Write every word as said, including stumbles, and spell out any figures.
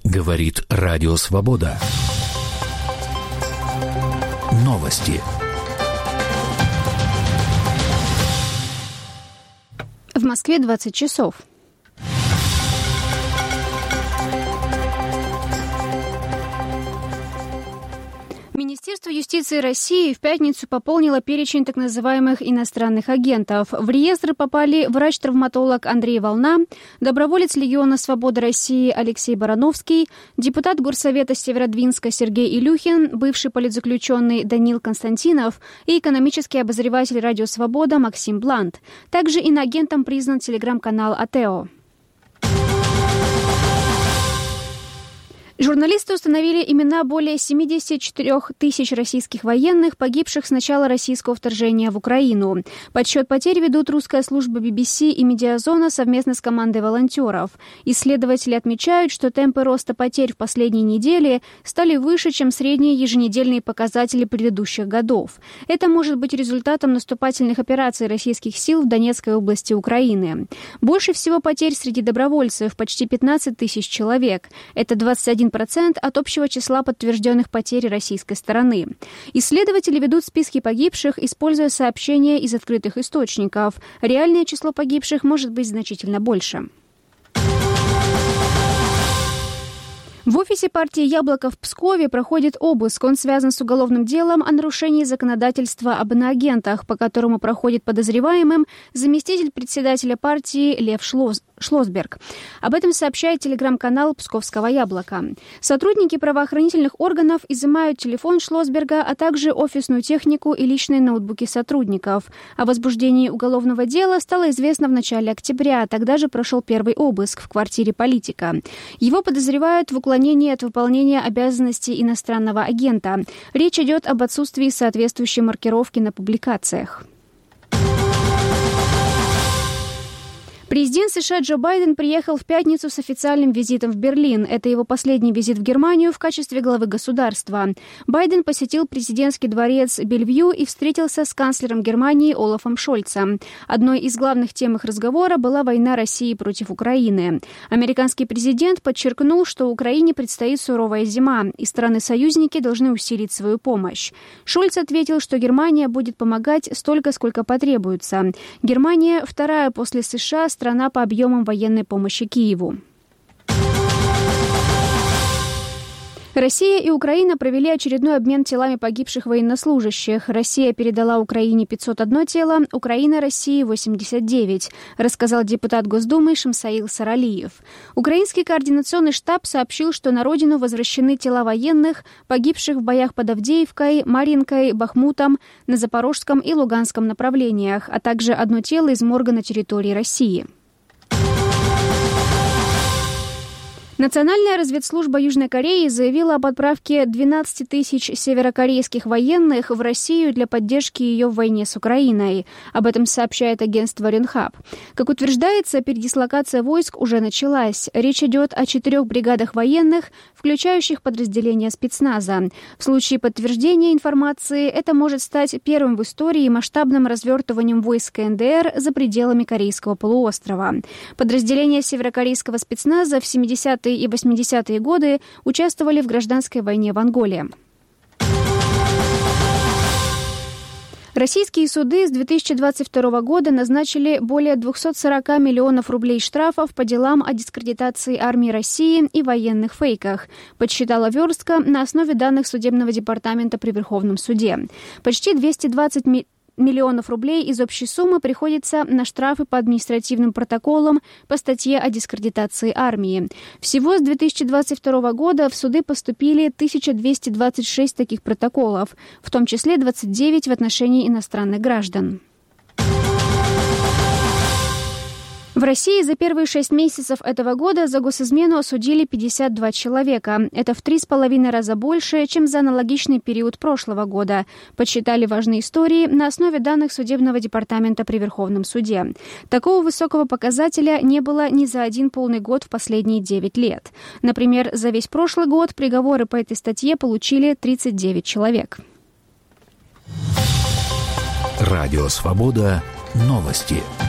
Говорит Радио Свобода. Новости. В Москве двадцать часов. Министерство юстиции России в пятницу пополнило перечень так называемых иностранных агентов. В реестр попали врач-травматолог Андрей Волна, доброволец Легиона Свободы России Алексей Барановский, депутат Горсовета Северодвинска Сергей Илюхин, бывший политзаключенный Даниил Константинов и экономический обозреватель Радио Свобода Максим Блант. Также иноагентом признан телеграм-канал АТЭО. Журналисты установили имена более семьдесят четыре тысяч российских военных, погибших с начала российского вторжения в Украину. Подсчет потерь ведут русская служба би би си и Медиазона совместно с командой волонтеров. Исследователи отмечают, что темпы роста потерь в последние недели стали выше, чем средние еженедельные показатели предыдущих годов. Это может быть результатом наступательных операций российских сил в Донецкой области Украины. Больше всего потерь среди добровольцев – почти пятнадцать тысяч человек. Это двадцать один процент от общего числа подтвержденных потерь российской стороны. Исследователи ведут списки погибших, используя сообщения из открытых источников. Реальное число погибших может быть значительно больше. В офисе партии «Яблоко» в Пскове проходит обыск. Он связан с уголовным делом о нарушении законодательства об иноагентах, по которому проходит подозреваемым заместитель председателя партии Лев Шлос... Шлосберг. Об этом сообщает телеграм-канал Псковского «Яблока». Сотрудники правоохранительных органов изымают телефон Шлосберга, а также офисную технику и личные ноутбуки сотрудников. О возбуждении уголовного дела стало известно в начале октября. Тогда же прошел первый обыск в квартире политика. Его подозревают в уклонении от выполнения обязанностей иностранного агента. Речь идет об отсутствии соответствующей маркировки на публикациях. Президент США Джо Байден приехал в пятницу с официальным визитом в Берлин. Это его последний визит в Германию в качестве главы государства. Байден посетил президентский дворец Бельвью и встретился с канцлером Германии Олафом Шольцем. Одной из главных тем их разговора была война России против Украины. Американский президент подчеркнул, что Украине предстоит суровая зима, и страны-союзники должны усилить свою помощь. Шольц ответил, что Германия будет помогать столько, сколько потребуется. Германия, вторая после США, страна по объемам военной помощи Киеву. Россия и Украина провели очередной обмен телами погибших военнослужащих. Россия передала Украине пятьсот одно тело, Украина России восемьдесят девять, рассказал депутат Госдумы Шамсаил Саралиев. Украинский координационный штаб сообщил, что на родину возвращены тела военных, погибших в боях под Авдеевкой, Марьинкой, Бахмутом, на Запорожском и Луганском направлениях, а также одно тело из морга на территории России. Национальная разведслужба Южной Кореи заявила об отправке двенадцати тысяч северокорейских военных в Россию для поддержки ее в войне с Украиной. Об этом сообщает агентство Ренхап. Как утверждается, передислокация войск уже началась. Речь идет о четырех бригадах военных, включающих подразделения спецназа. В случае подтверждения информации это может стать первым в истории масштабным развертыванием войск ка эн дэ эр за пределами Корейского полуострова. Подразделения северокорейского спецназа в семидесятые и восьмидесятые годы участвовали в гражданской войне в Анголе. Российские суды с две тысячи двадцать второго года назначили более двухсот сорока миллионов рублей штрафов по делам о дискредитации армии России и военных фейках, подсчитала Верстка на основе данных Судебного департамента при Верховном суде. Почти двести двадцать миллионов рублей из общей суммы приходится на штрафы по административным протоколам по статье о дискредитации армии. Всего с две тысячи двадцать второго года в суды поступили тысяча двести двадцать шесть таких протоколов, в том числе двадцать девять в отношении иностранных граждан. В России за первые шесть месяцев этого года за госизмену осудили пятьдесят два человека. Это в три с половиной раза больше, чем за аналогичный период прошлого года, подсчитали важные истории на основе данных Судебного департамента при Верховном суде. Такого высокого показателя не было ни за один полный год в последние девять лет. Например, за весь прошлый год приговоры по этой статье получили тридцать девять человек. Радио Свобода. Новости.